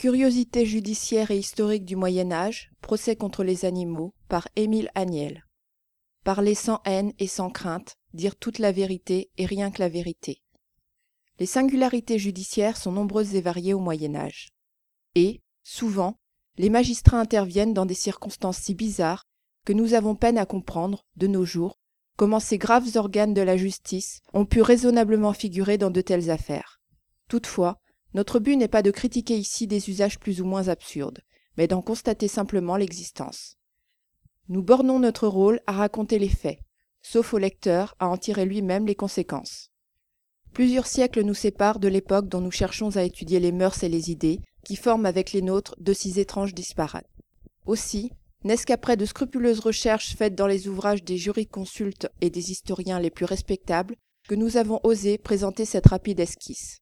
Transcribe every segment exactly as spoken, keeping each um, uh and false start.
Curiosités judiciaires et historiques du Moyen Âge, procès contre les animaux, par Émile Agnel. Parler sans haine et sans crainte, dire toute la vérité et rien que la vérité. Les singularités judiciaires sont nombreuses et variées au Moyen Âge. Et, souvent, les magistrats interviennent dans des circonstances si bizarres que nous avons peine à comprendre, de nos jours, comment ces graves organes de la justice ont pu raisonnablement figurer dans de telles affaires. Toutefois, notre but n'est pas de critiquer ici des usages plus ou moins absurdes, mais d'en constater simplement l'existence. Nous bornons notre rôle à raconter les faits, sauf au lecteur à en tirer lui-même les conséquences. Plusieurs siècles nous séparent de l'époque dont nous cherchons à étudier les mœurs et les idées, qui forment avec les nôtres de si étranges disparates. Aussi, n'est-ce qu'après de scrupuleuses recherches faites dans les ouvrages des jurisconsultes et des historiens les plus respectables, que nous avons osé présenter cette rapide esquisse.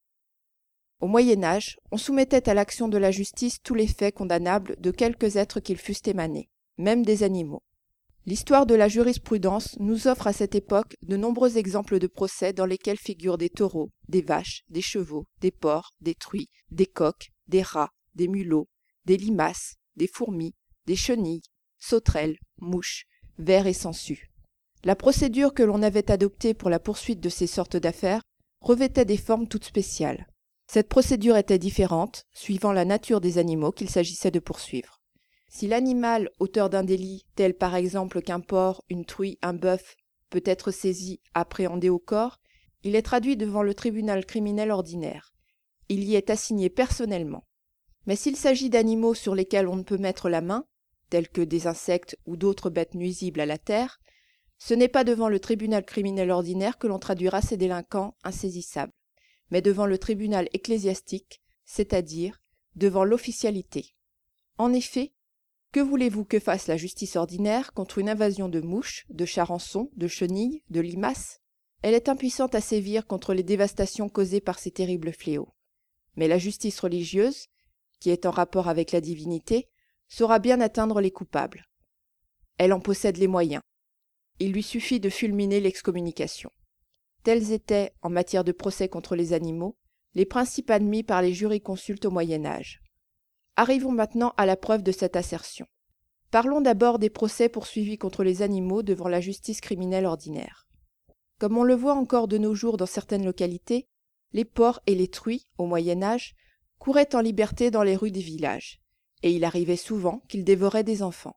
Au Moyen Âge, on soumettait à l'action de la justice tous les faits condamnables de quelques êtres qu'ils fussent émanés, même des animaux. L'histoire de la jurisprudence nous offre à cette époque de nombreux exemples de procès dans lesquels figurent des taureaux, des vaches, des chevaux, des porcs, des truies, des coqs, des rats, des mulots, des limaces, des fourmis, des chenilles, sauterelles, mouches, vers et sangsues. La procédure que l'on avait adoptée pour la poursuite de ces sortes d'affaires revêtait des formes toutes spéciales. Cette procédure était différente, suivant la nature des animaux qu'il s'agissait de poursuivre. Si l'animal, auteur d'un délit, tel par exemple qu'un porc, une truie, un bœuf, peut être saisi, appréhendé au corps, il est traduit devant le tribunal criminel ordinaire. Il y est assigné personnellement. Mais s'il s'agit d'animaux sur lesquels on ne peut mettre la main, tels que des insectes ou d'autres bêtes nuisibles à la terre, ce n'est pas devant le tribunal criminel ordinaire que l'on traduira ces délinquants insaisissables, mais devant le tribunal ecclésiastique, c'est-à-dire devant l'officialité. En effet, que voulez-vous que fasse la justice ordinaire contre une invasion de mouches, de charançons, de chenilles, de limaces? Elle est impuissante à sévir contre les dévastations causées par ces terribles fléaux. Mais la justice religieuse, qui est en rapport avec la divinité, saura bien atteindre les coupables. Elle en possède les moyens. Il lui suffit de fulminer l'excommunication. Tels étaient, en matière de procès contre les animaux, les principes admis par les jurisconsultes au Moyen Âge. Arrivons maintenant à la preuve de cette assertion. Parlons d'abord des procès poursuivis contre les animaux devant la justice criminelle ordinaire. Comme on le voit encore de nos jours dans certaines localités, les porcs et les truies, au Moyen Âge, couraient en liberté dans les rues des villages, et il arrivait souvent qu'ils dévoraient des enfants.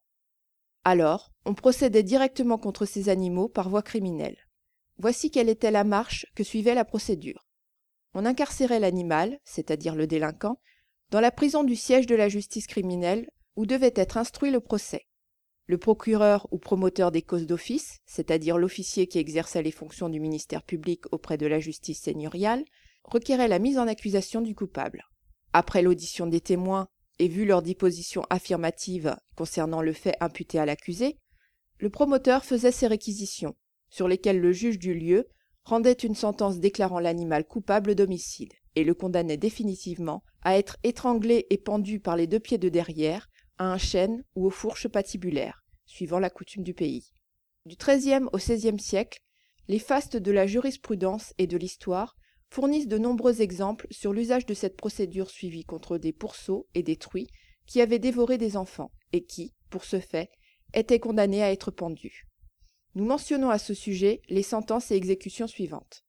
Alors, on procédait directement contre ces animaux par voie criminelle. Voici quelle était la marche que suivait la procédure. On incarcérait l'animal, c'est-à-dire le délinquant, dans la prison du siège de la justice criminelle où devait être instruit le procès. Le procureur ou promoteur des causes d'office, c'est-à-dire l'officier qui exerçait les fonctions du ministère public auprès de la justice seigneuriale, requérait la mise en accusation du coupable. Après l'audition des témoins et vu leur déposition affirmative concernant le fait imputé à l'accusé, le promoteur faisait ses réquisitions, sur lesquelles le juge du lieu rendait une sentence déclarant l'animal coupable d'homicide et le condamnait définitivement à être étranglé et pendu par les deux pieds de derrière à un chêne ou aux fourches patibulaires, suivant la coutume du pays. Du treizième au seizième siècle, les fastes de la jurisprudence et de l'histoire fournissent de nombreux exemples sur l'usage de cette procédure suivie contre des pourceaux et des truies qui avaient dévoré des enfants et qui, pour ce fait, étaient condamnés à être pendus. Nous mentionnons à ce sujet les sentences et exécutions suivantes.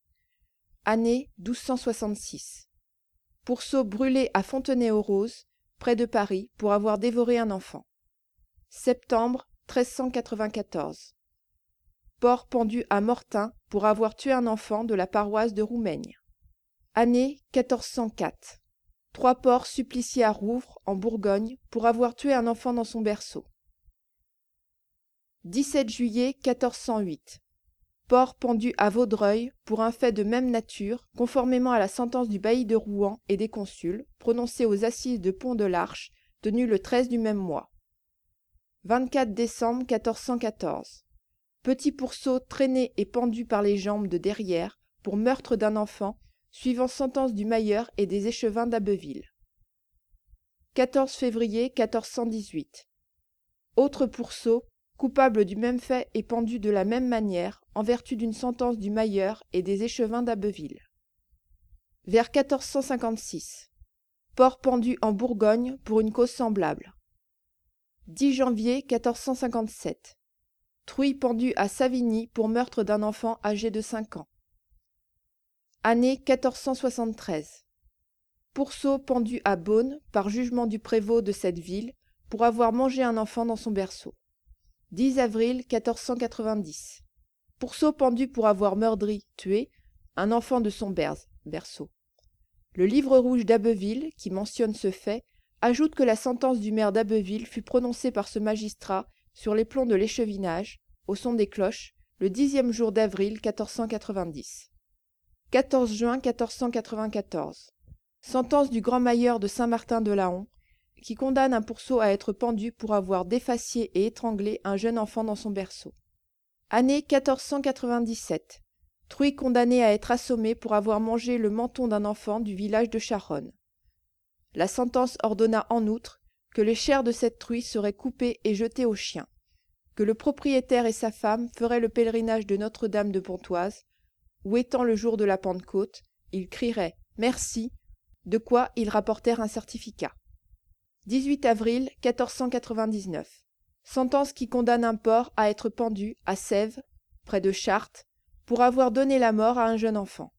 Année douze cent soixante-six. Pourceau brûlé à Fontenay-aux-Roses, près de Paris, pour avoir dévoré un enfant. Septembre treize cent quatre-vingt-quatorze. Porc pendu à Mortain pour avoir tué un enfant de la paroisse de Roumaigne. Année quatorze cent quatre. Trois porcs suppliciés à Rouvres, en Bourgogne, pour avoir tué un enfant dans son berceau. dix-sept juillet quatorze cent huit. Porc pendu à Vaudreuil pour un fait de même nature, conformément à la sentence du bailli de Rouen et des consuls, prononcée aux assises de Pont-de-l'Arche, tenue le treize du même mois. vingt-quatre décembre quatorze cent quatorze. Petit pourceau traîné et pendu par les jambes de derrière pour meurtre d'un enfant, suivant sentence du Mailleur et des échevins d'Abbeville. quatorze février quatorze cent dix-huit. Autre pourceau, coupable du même fait et pendu de la même manière, en vertu d'une sentence du Mailleur et des échevins d'Abbeville. Vers quatorze cent cinquante-six. porc pendu en Bourgogne pour une cause semblable. dix janvier mille quatre cent cinquante-sept. Truie pendue à Savigny pour meurtre d'un enfant âgé de cinq ans. Année mille quatre cent soixante-treize. Pourceau pendu à Beaune par jugement du prévôt de cette ville pour avoir mangé un enfant dans son berceau. dix avril mille quatre cent quatre-vingt-dix. Pourceau pendu pour avoir meurtri, tué, un enfant de son berze, berceau. Le livre rouge d'Abbeville, qui mentionne ce fait, ajoute que la sentence du maire d'Abbeville fut prononcée par ce magistrat sur les plombs de l'échevinage, au son des cloches, le dixième jour d'avril mille quatre cent quatre-vingt-dix. quatorze juin mille quatre cent quatre-vingt-quatorze. Sentence du grand mailleur de Saint-Martin-de-Laon, qui condamne un pourceau à être pendu pour avoir défacié et étranglé un jeune enfant dans son berceau. Année mille quatre cent quatre-vingt-dix-sept. Truie condamné à être assommé pour avoir mangé le menton d'un enfant du village de Charonne. La sentence ordonna en outre que les chairs de cette truie seraient coupées et jetées aux chiens, que le propriétaire et sa femme feraient le pèlerinage de Notre-Dame de Pontoise, où étant le jour de la Pentecôte, ils crieraient « Merci », de quoi ils rapportèrent un certificat. dix-huit avril mille quatre cent quatre-vingt-dix-neuf. Sentence qui condamne un porc à être pendu à Sèvres, près de Chartres, pour avoir donné la mort à un jeune enfant.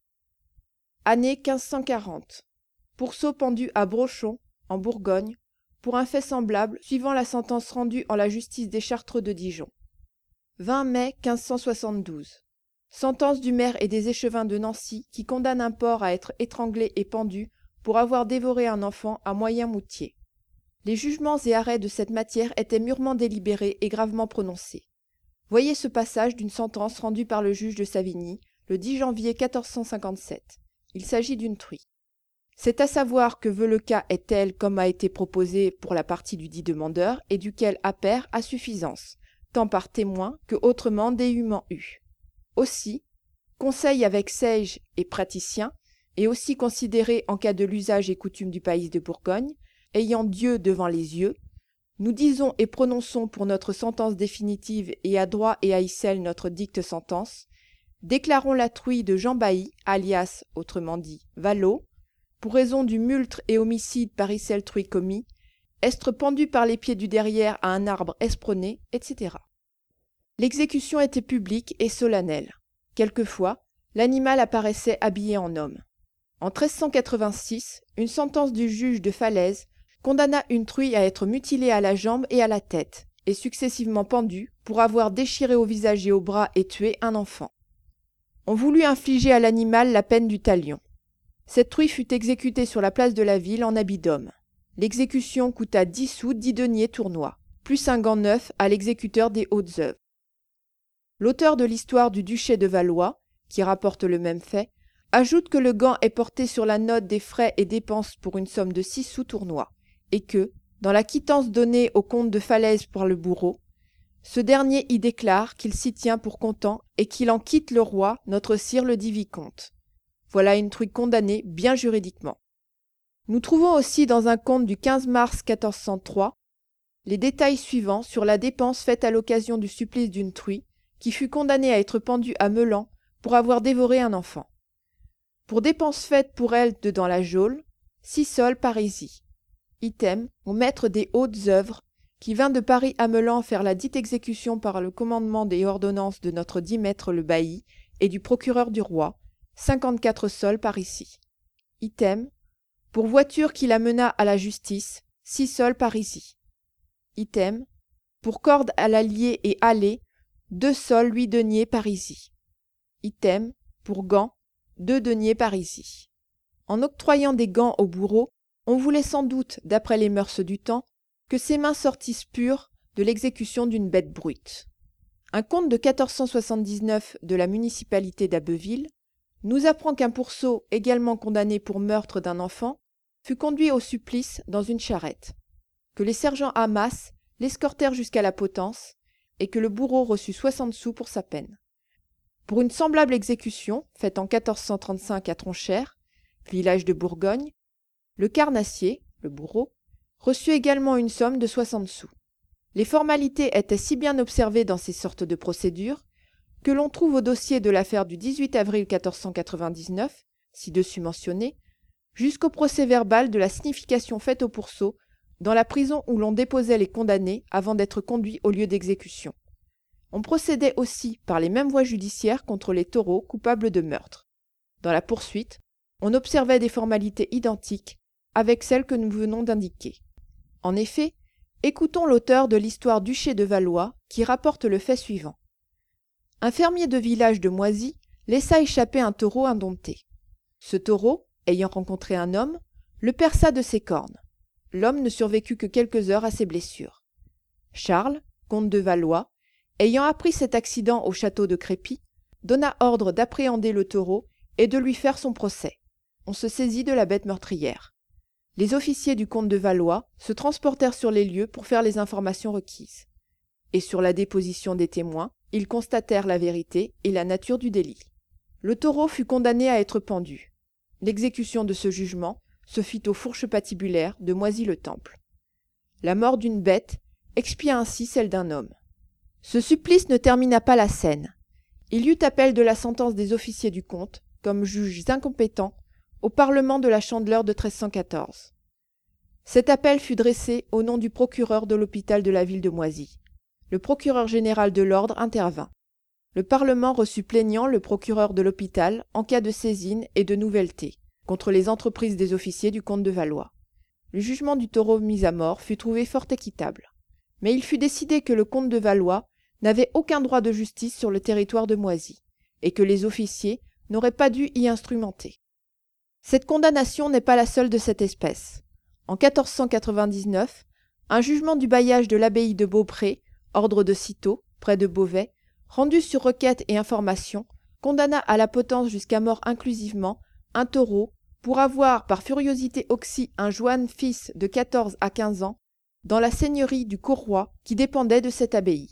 Année quinze cent quarante. Pourceau pendu à Brochon, en Bourgogne, pour un fait semblable suivant la sentence rendue en la justice des Chartreux de Dijon. vingt mai quinze cent soixante-douze. Sentence du maire et des échevins de Nancy qui condamne un porc à être étranglé et pendu pour avoir dévoré un enfant à Moyen-Moutier. Les jugements et arrêts de cette matière étaient mûrement délibérés et gravement prononcés. Voyez ce passage d'une sentence rendue par le juge de Savigny le dix janvier quatorze cent cinquante-sept. Il s'agit d'une truie. C'est à savoir que veut le cas est tel comme a été proposé pour la partie du dit demandeur et duquel appert à suffisance, tant par témoin que autrement déhument eu. Aussi, conseil avec sage et praticien, et aussi considéré en cas de l'usage et coutume du pays de Bourgogne, ayant Dieu devant les yeux, nous disons et prononçons pour notre sentence définitive et à droit et à icelle notre dicte sentence, déclarons la truie de Jean Bailly, alias, autrement dit, Vallot, pour raison du multre et homicide par icelle truie commis, estre pendu par les pieds du derrière à un arbre espronné, et cetera. L'exécution était publique et solennelle. Quelquefois, l'animal apparaissait habillé en homme. En treize cent quatre-vingt-six, une sentence du juge de Falaise condamna une truie à être mutilée à la jambe et à la tête, et successivement pendue pour avoir déchiré au visage et au bras et tué un enfant. On voulut infliger à l'animal la peine du talion. Cette truie fut exécutée sur la place de la ville en habit d'homme. L'exécution coûta dix sous dix deniers tournois, plus un gant neuf à l'exécuteur des hautes œuvres. L'auteur de l'histoire du duché de Valois, qui rapporte le même fait, ajoute que le gant est porté sur la note des frais et dépenses pour une somme de six sous tournois, et que, dans la quittance donnée au comte de Falaise par le bourreau, ce dernier y déclare qu'il s'y tient pour content et qu'il en quitte le roi, notre sire le dit vicomte. Voilà une truie condamnée bien juridiquement. Nous trouvons aussi dans un compte du quinze mars quatorze cent trois les détails suivants sur la dépense faite à l'occasion du supplice d'une truie qui fut condamnée à être pendue à Meulan pour avoir dévoré un enfant. Pour dépenses faites pour elle dedans la geôle, six sols parisis. Item, au maître des hautes œuvres, qui vint de Paris à Meulan faire la dite exécution par le commandement des ordonnances de notre dit maître le bailli et du procureur du roi, cinquante-quatre sols parisis. Item, pour voiture qui la mena à la justice, six sols parisis. Item, pour corde à l'allier et allée, deux sols huit deniers parisis. Item, pour gants, deux deniers parisis. En octroyant des gants au bourreau, on voulait sans doute, d'après les mœurs du temps, que ses mains sortissent pures de l'exécution d'une bête brute. Un compte de quatorze cent soixante-dix-neuf de la municipalité d'Abbeville nous apprend qu'un pourceau, également condamné pour meurtre d'un enfant, fut conduit au supplice dans une charrette, que les sergents Hamas l'escortèrent jusqu'à la potence et que le bourreau reçut soixante sous pour sa peine. Pour une semblable exécution, faite en quatorze cent trente-cinq à Tronchères, village de Bourgogne, le carnassier, le bourreau, reçut également une somme de soixante sous. Les formalités étaient si bien observées dans ces sortes de procédures que l'on trouve au dossier de l'affaire du dix-huit avril quatorze cent quatre-vingt-dix-neuf, ci-dessus mentionné, jusqu'au procès-verbal de la signification faite au pourceau dans la prison où l'on déposait les condamnés avant d'être conduits au lieu d'exécution. On procédait aussi par les mêmes voies judiciaires contre les taureaux coupables de meurtre. Dans la poursuite, on observait des formalités identiques avec celles que nous venons d'indiquer. En effet, écoutons l'auteur de l'histoire d'Huchet de Valois qui rapporte le fait suivant. Un fermier de village de Moisy laissa échapper un taureau indompté. Ce taureau, ayant rencontré un homme, le perça de ses cornes. L'homme ne survécut que quelques heures à ses blessures. Charles, comte de Valois, ayant appris cet accident au château de Crépy, donna ordre d'appréhender le taureau et de lui faire son procès. On se saisit de la bête meurtrière. Les officiers du comte de Valois se transportèrent sur les lieux pour faire les informations requises. Et sur la déposition des témoins, ils constatèrent la vérité et la nature du délit. Le taureau fut condamné à être pendu. L'exécution de ce jugement se fit aux fourches patibulaires de Moisy-le-Temple. La mort d'une bête expia ainsi celle d'un homme. Ce supplice ne termina pas la scène. Il y eut appel de la sentence des officiers du comte, comme juges incompétents, au Parlement de la Chandeleur de treize cent quatorze. Cet appel fut dressé au nom du procureur de l'hôpital de la ville de Moisy. Le procureur général de l'ordre intervint. Le Parlement reçut plaignant le procureur de l'hôpital en cas de saisine et de nouvelleté, contre les entreprises des officiers du comte de Valois. Le jugement du taureau mis à mort fut trouvé fort équitable. Mais il fut décidé que le comte de Valois n'avait aucun droit de justice sur le territoire de Moisy, et que les officiers n'auraient pas dû y instrumenter. Cette condamnation n'est pas la seule de cette espèce. En quatorze cent quatre-vingt-dix-neuf, un jugement du bailliage de l'abbaye de Beaupré, ordre de Cîteaux, près de Beauvais, rendu sur requête et information, condamna à la potence jusqu'à mort inclusivement un taureau pour avoir par furiosité oxy un Joanne fils de quatorze à quinze ans dans la seigneurie du Corroi qui dépendait de cette abbaye.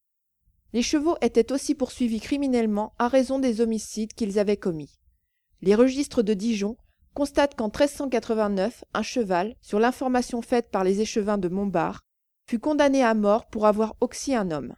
Les chevaux étaient aussi poursuivis criminellement à raison des homicides qu'ils avaient commis. Les registres de Dijon constatent qu'en treize cent quatre-vingt-neuf, un cheval, sur l'information faite par les échevins de Montbard, fut condamné à mort pour avoir oxy un homme.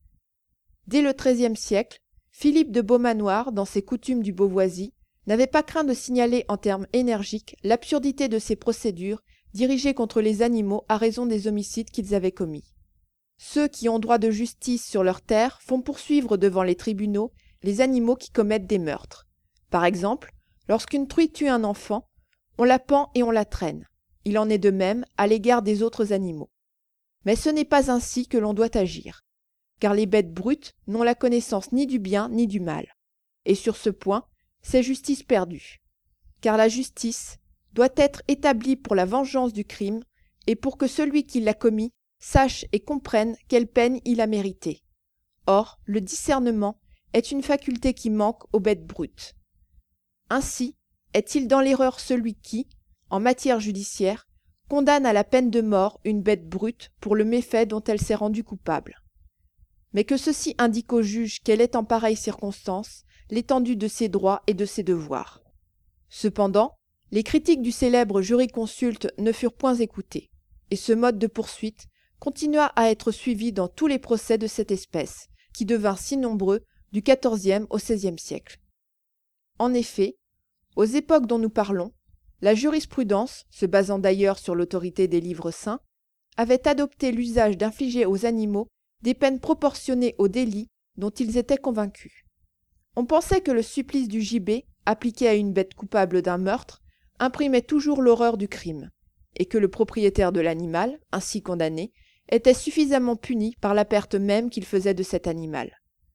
Dès le treizième siècle, Philippe de Beaumanoir, dans ses Coutumes du Beauvoisis, n'avait pas craint de signaler en termes énergiques l'absurdité de ces procédures dirigées contre les animaux à raison des homicides qu'ils avaient commis. Ceux qui ont droit de justice sur leur terre font poursuivre devant les tribunaux les animaux qui commettent des meurtres. Par exemple, lorsqu'une truie tue un enfant, on la pend et on la traîne. Il en est de même à l'égard des autres animaux. Mais ce n'est pas ainsi que l'on doit agir, car les bêtes brutes n'ont la connaissance ni du bien ni du mal. Et sur ce point, c'est justice perdue. Car la justice doit être établie pour la vengeance du crime et pour que celui qui l'a commis sache et comprenne quelle peine il a méritée. Or, le discernement est une faculté qui manque aux bêtes brutes. Ainsi, est-il dans l'erreur celui qui, en matière judiciaire, condamne à la peine de mort une bête brute pour le méfait dont elle s'est rendue coupable. Mais que ceci indique au juge quelle est en pareille circonstance l'étendue de ses droits et de ses devoirs. Cependant, les critiques du célèbre jurisconsulte ne furent point écoutées, et ce mode de poursuite continua à être suivi dans tous les procès de cette espèce, qui devinrent si nombreux du quatorzième au seizième siècle. En effet, aux époques dont nous parlons, la jurisprudence, se basant d'ailleurs sur l'autorité des livres saints, avait adopté l'usage d'infliger aux animaux des peines proportionnées aux délits dont ils étaient convaincus. On pensait que le supplice du gibet, appliqué à une bête coupable d'un meurtre, imprimait toujours l'horreur du crime, et que le propriétaire de l'animal, ainsi condamné, était suffisamment puni par la perte même qu'il faisait de cet animal.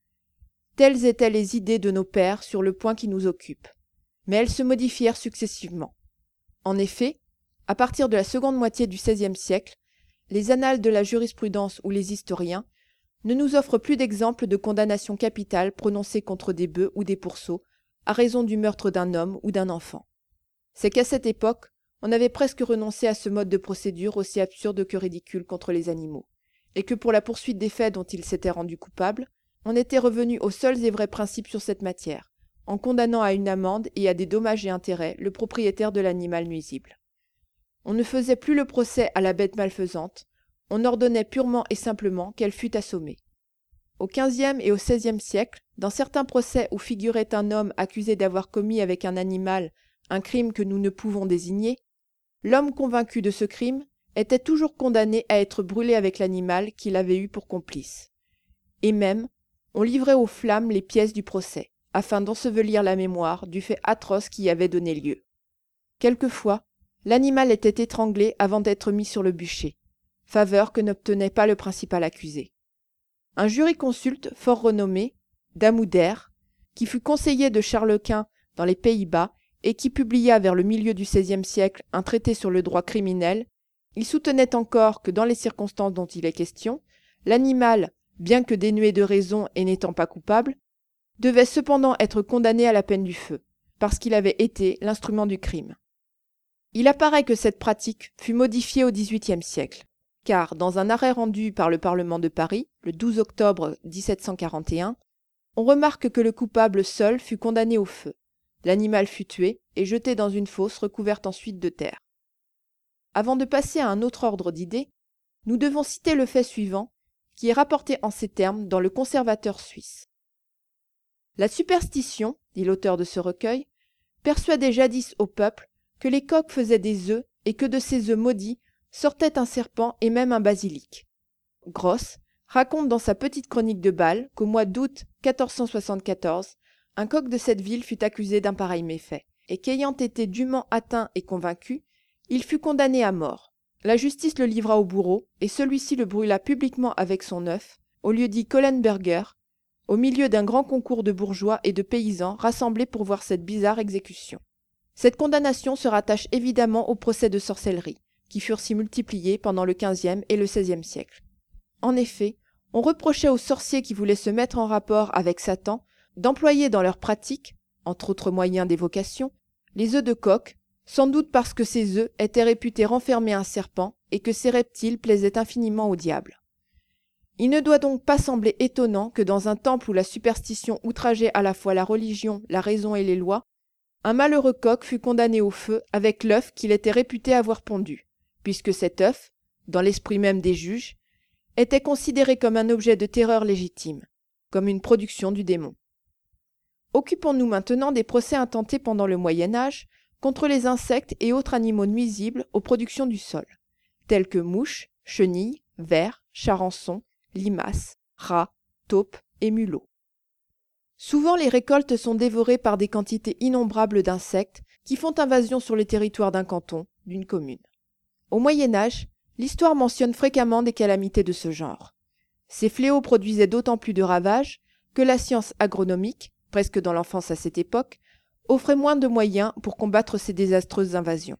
Telles étaient les idées de nos pères sur le point qui nous occupe, mais elles se modifièrent successivement. En effet, à partir de la seconde moitié du seizième siècle, les annales de la jurisprudence ou les historiens ne nous offrent plus d'exemples de condamnations capitales prononcées contre des bœufs ou des pourceaux à raison du meurtre d'un homme ou d'un enfant. C'est qu'à cette époque, on avait presque renoncé à ce mode de procédure aussi absurde que ridicule contre les animaux, et que pour la poursuite des faits dont ils s'étaient rendus coupables, on était revenu aux seuls et vrais principes sur cette matière, en condamnant à une amende et à des dommages et intérêts le propriétaire de l'animal nuisible. On ne faisait plus le procès à la bête malfaisante, on ordonnait purement et simplement qu'elle fût assommée. Au quinzième et au seizième siècle, dans certains procès où figurait un homme accusé d'avoir commis avec un animal un crime que nous ne pouvons désigner, l'homme convaincu de ce crime était toujours condamné à être brûlé avec l'animal qu'il avait eu pour complice. Et même, on livrait aux flammes les pièces du procès, afin d'ensevelir la mémoire du fait atroce qui y avait donné lieu. Quelquefois, l'animal était étranglé avant d'être mis sur le bûcher, faveur que n'obtenait pas le principal accusé. Un jurisconsulte fort renommé, Damouder, qui fut conseiller de Charles Quint dans les Pays-Bas et qui publia vers le milieu du seizième siècle un traité sur le droit criminel, il soutenait encore que dans les circonstances dont il est question, l'animal, bien que dénué de raison et n'étant pas coupable, devait cependant être condamné à la peine du feu, parce qu'il avait été l'instrument du crime. Il apparaît que cette pratique fut modifiée au dix-huitième siècle, car dans un arrêt rendu par le Parlement de Paris, le douze octobre mille sept cent quarante et un, on remarque que le coupable seul fut condamné au feu. L'animal fut tué et jeté dans une fosse recouverte ensuite de terre. Avant de passer à un autre ordre d'idées, nous devons citer le fait suivant, qui est rapporté en ces termes dans le Conservateur suisse. La superstition, dit l'auteur de ce recueil, persuadait jadis au peuple que les coqs faisaient des œufs et que de ces œufs maudits sortait un serpent et même un basilic. Grosse raconte dans sa petite chronique de Bâle qu'au mois d'août quatorze cent soixante-quatorze, un coq de cette ville fut accusé d'un pareil méfait, et qu'ayant été dûment atteint et convaincu, il fut condamné à mort. La justice le livra au bourreau, et celui-ci le brûla publiquement avec son œuf, au lieu-dit Kohlenberger, au milieu d'un grand concours de bourgeois et de paysans rassemblés pour voir cette bizarre exécution. Cette condamnation se rattache évidemment au procès de sorcellerie, qui furent si multipliés pendant le quinzième et le seizième siècle. En effet, on reprochait aux sorciers qui voulaient se mettre en rapport avec Satan d'employer dans leur pratique, entre autres moyens d'évocation, les œufs de coq, sans doute parce que ces œufs étaient réputés renfermer un serpent et que ces reptiles plaisaient infiniment au diable. Il ne doit donc pas sembler étonnant que dans un temple où la superstition outrageait à la fois la religion, la raison et les lois, un malheureux coq fut condamné au feu avec l'œuf qu'il était réputé avoir pondu, puisque cet œuf, dans l'esprit même des juges, était considéré comme un objet de terreur légitime, comme une production du démon. Occupons-nous maintenant des procès intentés pendant le Moyen-Âge contre les insectes et autres animaux nuisibles aux productions du sol, tels que mouches, chenilles, vers, charançons, limaces, rats, taupes et mulots. Souvent les récoltes sont dévorées par des quantités innombrables d'insectes qui font invasion sur les territoires d'un canton, d'une commune. Au Moyen-Âge, l'histoire mentionne fréquemment des calamités de ce genre. Ces fléaux produisaient d'autant plus de ravages que la science agronomique, presque dans l'enfance à cette époque, offrait moins de moyens pour combattre ces désastreuses invasions.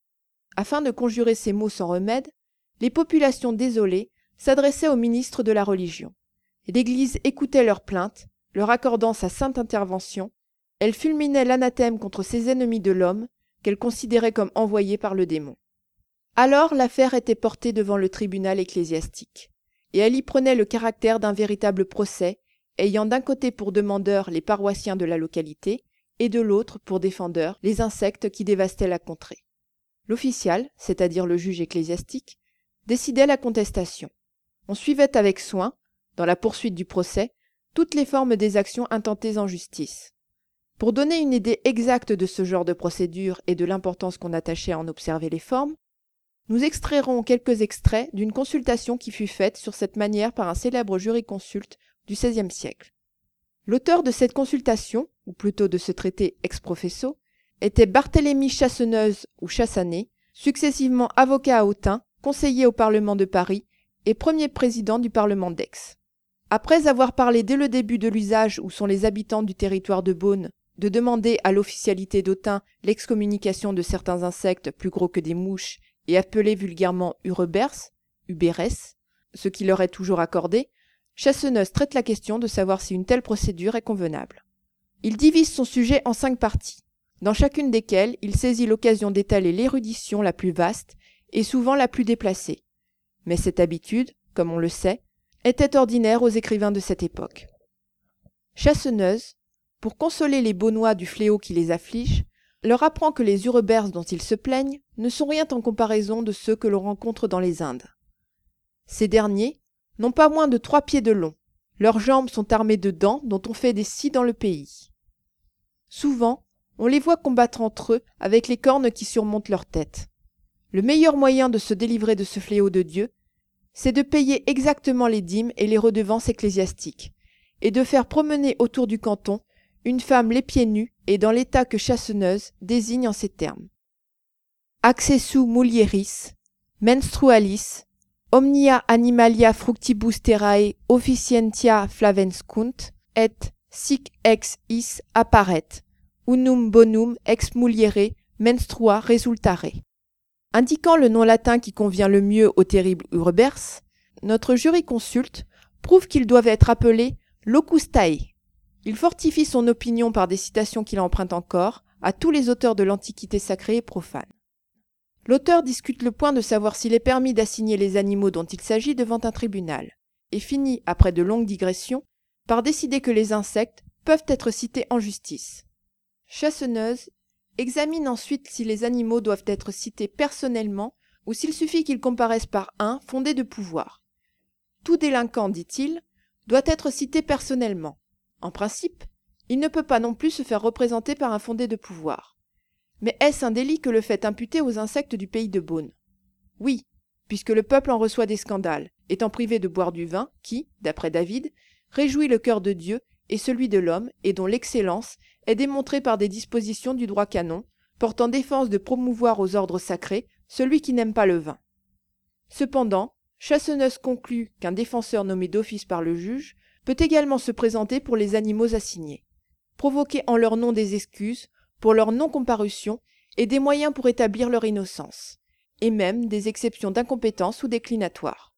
Afin de conjurer ces maux sans remède, les populations désolées s'adressaient aux ministres de la religion. L'Église écoutait leurs plaintes, leur accordant sa sainte intervention, elle fulminait l'anathème contre ces ennemis de l'homme qu'elle considérait comme envoyés par le démon. Alors l'affaire était portée devant le tribunal ecclésiastique, et elle y prenait le caractère d'un véritable procès, ayant d'un côté pour demandeurs les paroissiens de la localité, et de l'autre pour défendeurs les insectes qui dévastaient la contrée. L'official, c'est-à-dire le juge ecclésiastique, décidait la contestation. On suivait avec soin, dans la poursuite du procès, toutes les formes des actions intentées en justice. Pour donner une idée exacte de ce genre de procédure et de l'importance qu'on attachait à en observer les formes, nous extrairons quelques extraits d'une consultation qui fut faite sur cette manière par un célèbre jurisconsulte du seizième siècle. L'auteur de cette consultation, ou plutôt de ce traité ex professo, était Barthélemy Chasseneuse ou Chassanet, successivement avocat à Autun, conseiller au Parlement de Paris et premier président du Parlement d'Aix. Après avoir parlé dès le début de l'usage où sont les habitants du territoire de Beaune de demander à l'officialité d'Autun l'excommunication de certains insectes plus gros que des mouches et appelés vulgairement urebers, uberes, ce qui leur est toujours accordé, Chasseneuse traite la question de savoir si une telle procédure est convenable. Il divise son sujet en cinq parties, dans chacune desquelles il saisit l'occasion d'étaler l'érudition la plus vaste et souvent la plus déplacée. Mais cette habitude, comme on le sait, était ordinaire aux écrivains de cette époque. Chasseneuse, pour consoler les Beaunois du fléau qui les afflige, leur apprend que les urebers dont ils se plaignent ne sont rien en comparaison de ceux que l'on rencontre dans les Indes. Ces derniers n'ont pas moins de trois pieds de long. Leurs jambes sont armées de dents dont on fait des scies dans le pays. Souvent, On les voit combattre entre eux avec les cornes qui surmontent leur tête. Le meilleur moyen de se délivrer de ce fléau de Dieu, c'est de payer exactement les dîmes et les redevances ecclésiastiques, et de faire promener autour du canton une femme les pieds nus et dans l'état que Chasseneuse désigne en ces termes. Accessu mulieris, menstrualis, omnia animalia fructibus terrae officientia flavenscunt, et sic ex is apparet, unum bonum ex muliere menstrua resultare. Indiquant le nom latin qui convient le mieux au terrible Urbers, notre jurisconsulte prouve qu'ils doivent être appelés locustae. Il fortifie son opinion par des citations qu'il emprunte encore à tous les auteurs de l'Antiquité sacrée et profane. L'auteur discute le point de savoir s'il est permis d'assigner les animaux dont il s'agit devant un tribunal, et finit, après de longues digressions, par décider que les insectes peuvent être cités en justice. Chasseneuse examine ensuite si les animaux doivent être cités personnellement ou s'il suffit qu'ils comparaissent par un fondé de pouvoir. Tout délinquant, dit-il, doit être cité personnellement. En principe, il ne peut pas non plus se faire représenter par un fondé de pouvoir. Mais est-ce un délit que le fait imputer aux insectes du pays de Beaune? Oui, puisque le peuple en reçoit des scandales, étant privé de boire du vin qui, d'après David, réjouit le cœur de Dieu et celui de l'homme, et dont l'excellence est démontrée par des dispositions du droit canon, portant défense de promouvoir aux ordres sacrés celui qui n'aime pas le vin. Cependant, Chasseneuse conclut qu'un défenseur nommé d'office par le juge peut également se présenter pour les animaux assignés, provoquer en leur nom des excuses pour leur non-comparution et des moyens pour établir leur innocence, et même des exceptions d'incompétence ou déclinatoires.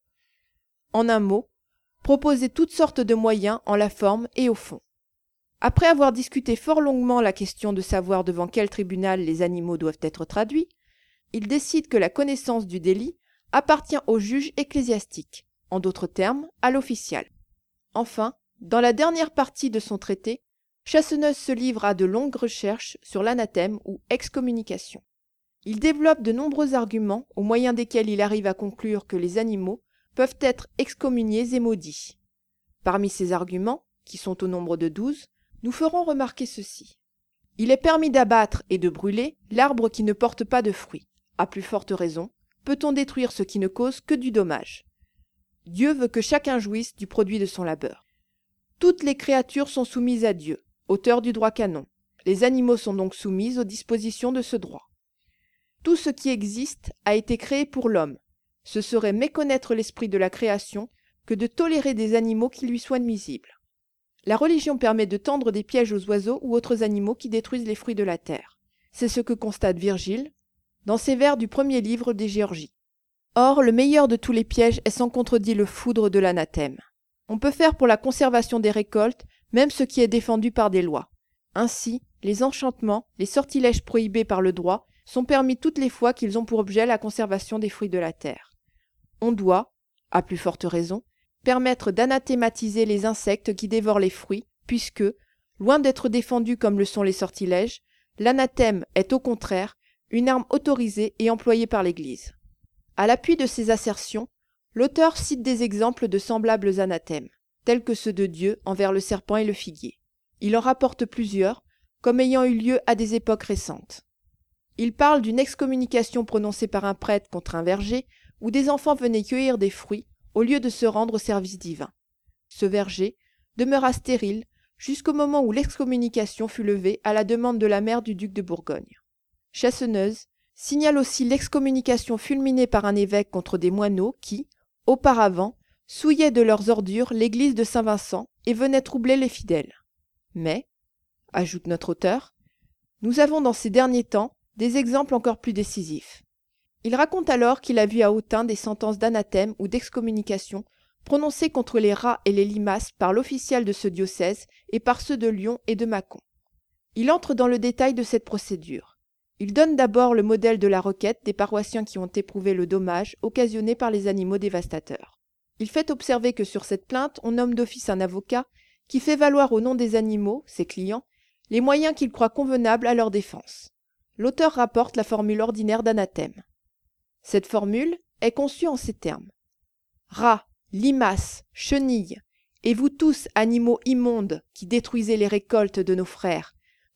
En un mot, proposer toutes sortes de moyens en la forme et au fond. Après avoir discuté fort longuement la question de savoir devant quel tribunal les animaux doivent être traduits, il décide que la connaissance du délit appartient au juge ecclésiastique, en d'autres termes, à l'official. Enfin, dans la dernière partie de son traité, Chasseneuse se livre à de longues recherches sur l'anathème ou excommunication. Il développe de nombreux arguments au moyen desquels il arrive à conclure que les animaux peuvent être excommuniés et maudits. Parmi ces arguments, qui sont au nombre de douze, nous ferons remarquer ceci. Il est permis d'abattre et de brûler l'arbre qui ne porte pas de fruits. À plus forte raison, peut-on détruire ce qui ne cause que du dommage. Dieu veut que chacun jouisse du produit de son labeur. Toutes les créatures sont soumises à Dieu, auteur du droit canon. Les animaux sont donc soumis aux dispositions de ce droit. Tout ce qui existe a été créé pour l'homme. Ce serait méconnaître l'esprit de la création que de tolérer des animaux qui lui soient nuisibles. La religion permet de tendre des pièges aux oiseaux ou autres animaux qui détruisent les fruits de la terre. C'est ce que constate Virgile dans ses vers du premier livre des Géorgies. Or, le meilleur de tous les pièges est sans contredit le foudre de l'anathème. On peut faire pour la conservation des récoltes même ce qui est défendu par des lois. Ainsi, les enchantements, les sortilèges prohibés par le droit, sont permis toutes les fois qu'ils ont pour objet la conservation des fruits de la terre. On doit, à plus forte raison, permettre d'anathématiser les insectes qui dévorent les fruits, puisque, loin d'être défendu comme le sont les sortilèges, l'anathème est au contraire une arme autorisée et employée par l'Église. À l'appui de ces assertions, l'auteur cite des exemples de semblables anathèmes, tels que ceux de Dieu envers le serpent et le figuier. Il en rapporte plusieurs, comme ayant eu lieu à des époques récentes. Il parle d'une excommunication prononcée par un prêtre contre un verger, où des enfants venaient cueillir des fruits, au lieu de se rendre au service divin. Ce verger demeura stérile jusqu'au moment où l'excommunication fut levée à la demande de la mère du duc de Bourgogne. Chasseneuse signale aussi l'excommunication fulminée par un évêque contre des moineaux qui, auparavant, souillaient de leurs ordures l'église de Saint-Vincent et venaient troubler les fidèles. Mais, ajoute notre auteur, nous avons dans ces derniers temps des exemples encore plus décisifs. Il raconte alors qu'il a vu à Autun des sentences d'anathème ou d'excommunication prononcées contre les rats et les limaces par l'official de ce diocèse et par ceux de Lyon et de Mâcon. Il entre dans le détail de cette procédure. Il donne d'abord le modèle de la requête des paroissiens qui ont éprouvé le dommage occasionné par les animaux dévastateurs. Il fait observer que sur cette plainte, on nomme d'office un avocat qui fait valoir au nom des animaux, ses clients, les moyens qu'il croit convenables à leur défense. L'auteur rapporte la formule ordinaire d'anathème. Cette formule est conçue en ces termes. Rats, limaces, chenilles, et vous tous, animaux immondes, qui détruisez les récoltes de nos frères,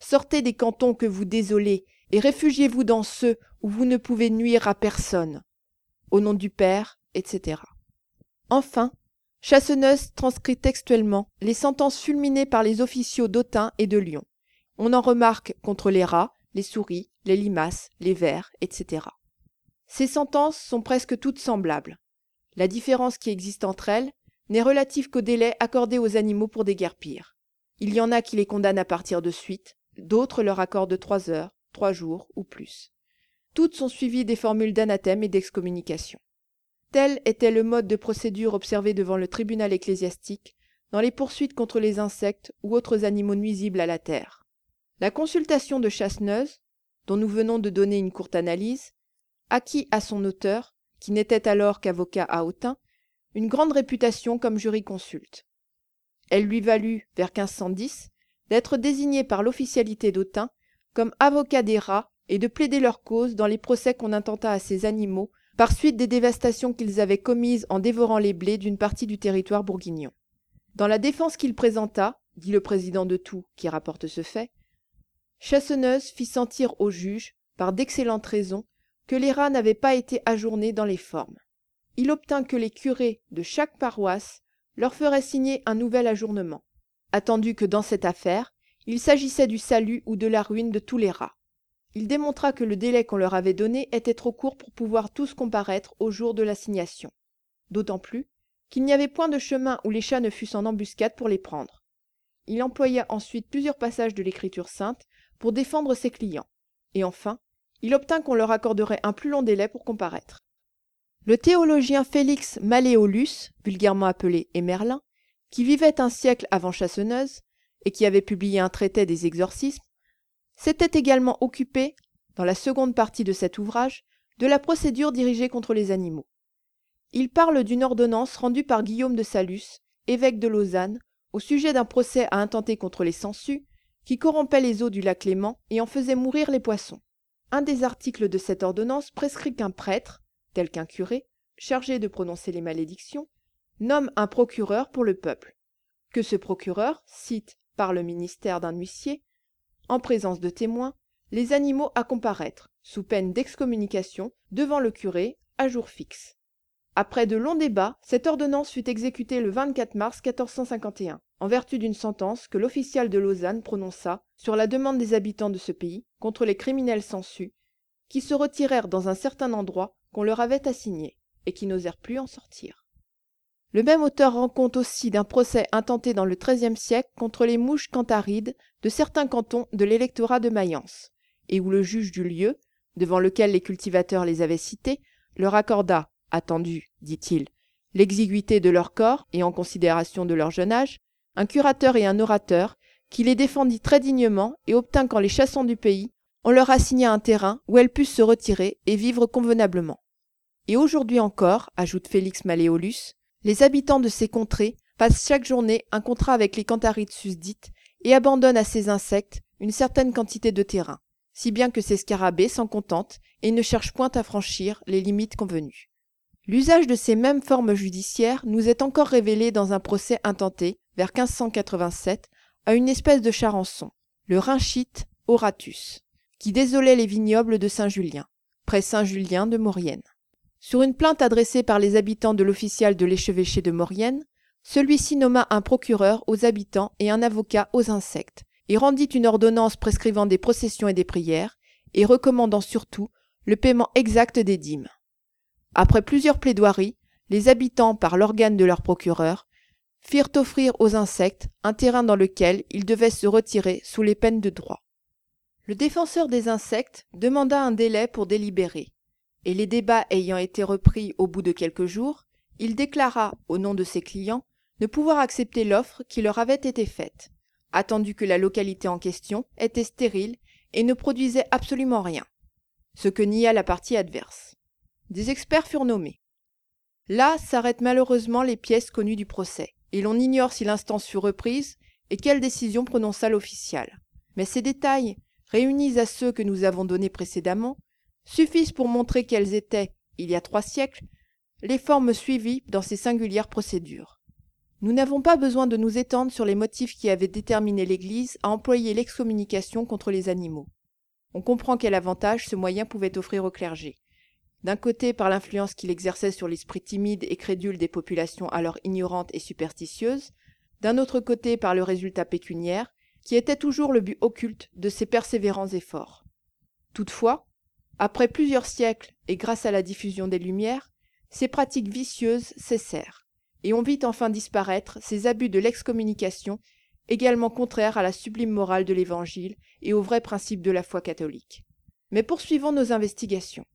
Sortez des cantons que vous désolez et réfugiez-vous dans ceux où vous ne pouvez nuire à personne. Au nom du Père, et cetera. Enfin, Chasseneuse transcrit textuellement les sentences fulminées par les officiaux d'Autun et de Lyon. On en remarque contre les rats, les souris, les limaces, les vers, et cetera. Ces sentences sont presque toutes semblables. La différence qui existe entre elles n'est relative qu'au délai accordé aux animaux pour déguerpir. Il y en a qui les condamnent à partir de suite, d'autres leur accordent trois heures, trois jours ou plus. Toutes sont suivies des formules d'anathème et d'excommunication. Tel était le mode de procédure observé devant le tribunal ecclésiastique dans les poursuites contre les insectes ou autres animaux nuisibles à la terre. La consultation de Chasseneuse, dont nous venons de donner une courte analyse, acquit à son auteur, qui n'était alors qu'avocat à Autun, une grande réputation comme jurisconsulte. Elle lui valut, vers quinze cent dix, d'être désigné par l'officialité d'Autun comme avocat des rats et de plaider leur cause dans les procès qu'on intenta à ces animaux par suite des dévastations qu'ils avaient commises en dévorant les blés d'une partie du territoire bourguignon. Dans la défense qu'il présenta, dit le président de Tours qui rapporte ce fait, Chasseneuse fit sentir au juge, par d'excellentes raisons, que les rats n'avaient pas été ajournés dans les formes. Il obtint que les curés de chaque paroisse leur feraient signer un nouvel ajournement, attendu que dans cette affaire, il s'agissait du salut ou de la ruine de tous les rats. Il démontra que le délai qu'on leur avait donné était trop court pour pouvoir tous comparaître au jour de l'assignation, d'autant plus qu'il n'y avait point de chemin où les chats ne fussent en embuscade pour les prendre. Il employa ensuite plusieurs passages de l'Écriture sainte pour défendre ses clients, et enfin, il obtint qu'on leur accorderait un plus long délai pour comparaître. Le théologien Félix Malléolus, vulgairement appelé Émerlin, qui vivait un siècle avant Chasseneuse et qui avait publié un traité des exorcismes, s'était également occupé, dans la seconde partie de cet ouvrage, de la procédure dirigée contre les animaux. Il parle d'une ordonnance rendue par Guillaume de Salus, évêque de Lausanne, au sujet d'un procès à intenter contre les sangsues, qui corrompait les eaux du lac Léman et en faisait mourir les poissons. Un des articles de cette ordonnance prescrit qu'un prêtre, tel qu'un curé, chargé de prononcer les malédictions, nomme un procureur pour le peuple, que ce procureur cite, par le ministère d'un huissier, en présence de témoins, les animaux à comparaître, sous peine d'excommunication, devant le curé, à jour fixe. Après de longs débats, cette ordonnance fut exécutée le vingt-quatre mars quatorze cent cinquante et un, en vertu d'une sentence que l'official de Lausanne prononça sur la demande des habitants de ce pays contre les criminels sangsues, qui se retirèrent dans un certain endroit qu'on leur avait assigné, et qui n'osèrent plus en sortir. Le même auteur rend compte aussi d'un procès intenté dans le treizième siècle contre les mouches cantharides de certains cantons de l'électorat de Mayence, et où le juge du lieu, devant lequel les cultivateurs les avaient cités, leur accorda, attendu, dit-il, l'exiguïté de leur corps et en considération de leur jeune âge, un curateur et un orateur, qui les défendit très dignement et obtint qu'en les chassant du pays, on leur assigna un terrain où elles pussent se retirer et vivre convenablement. Et aujourd'hui encore, ajoute Félix Malléolus, les habitants de ces contrées passent chaque journée un contrat avec les cantharides susdites et abandonnent à ces insectes une certaine quantité de terrain, si bien que ces scarabées s'en contentent et ne cherchent point à franchir les limites convenues. L'usage de ces mêmes formes judiciaires nous est encore révélé dans un procès intenté, vers quinze cent quatre-vingt-sept, à une espèce de charançon, le Rhinchite auratus, qui désolait les vignobles de Saint-Julien, près Saint-Julien de Maurienne. Sur une plainte adressée par les habitants de l'official de l'échevêché de Maurienne, celui-ci nomma un procureur aux habitants et un avocat aux insectes, et rendit une ordonnance prescrivant des processions et des prières, et recommandant surtout le paiement exact des dîmes. Après plusieurs plaidoiries, les habitants, par l'organe de leur procureur, firent offrir aux insectes un terrain dans lequel ils devaient se retirer sous les peines de droit. Le défenseur des insectes demanda un délai pour délibérer, et les débats ayant été repris au bout de quelques jours, il déclara, au nom de ses clients, ne pouvoir accepter l'offre qui leur avait été faite, attendu que la localité en question était stérile et ne produisait absolument rien, ce que nia la partie adverse. Des experts furent nommés. Là s'arrêtent malheureusement les pièces connues du procès, et l'on ignore si l'instance fut reprise et quelle décision prononça l'official. Mais ces détails, réunis à ceux que nous avons donnés précédemment, suffisent pour montrer quelles étaient, il y a trois siècles, les formes suivies dans ces singulières procédures. Nous n'avons pas besoin de nous étendre sur les motifs qui avaient déterminé l'Église à employer l'excommunication contre les animaux. On comprend quel avantage ce moyen pouvait offrir au clergé. D'un côté par l'influence qu'il exerçait sur l'esprit timide et crédule des populations alors ignorantes et superstitieuses, d'un autre côté par le résultat pécuniaire, qui était toujours le but occulte de ses persévérants efforts. Toutefois, après plusieurs siècles et grâce à la diffusion des Lumières, ces pratiques vicieuses cessèrent, et on vit enfin disparaître ces abus de l'excommunication, également contraires à la sublime morale de l'Évangile et aux vrais principes de la foi catholique. Mais poursuivons nos investigations.